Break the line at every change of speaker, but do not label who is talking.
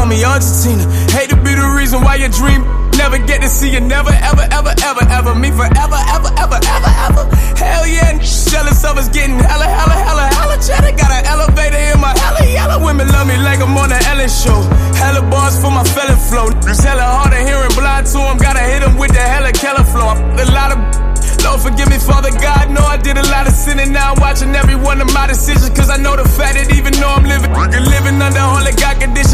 call me Argentina. Hate to be the reason why you dream. Never get to see you, never, ever, ever, ever, ever. Me forever, ever, ever, ever, ever. Hell yeah, and jealous of us getting hella, hella, hella, hella cheddar. Got an elevator in my hella yellow. Women love me like I'm on the Ellen show. Hella bars for my felon flow. It's hella hard of hearing, blind to him. Gotta hit him with the hella Keller flow. A lot of Lord forgive me, Father God, know I did a lot of sinning. Now I'm watching every one of my decisions, cause I know the fact that even though I'm living under all the God conditions.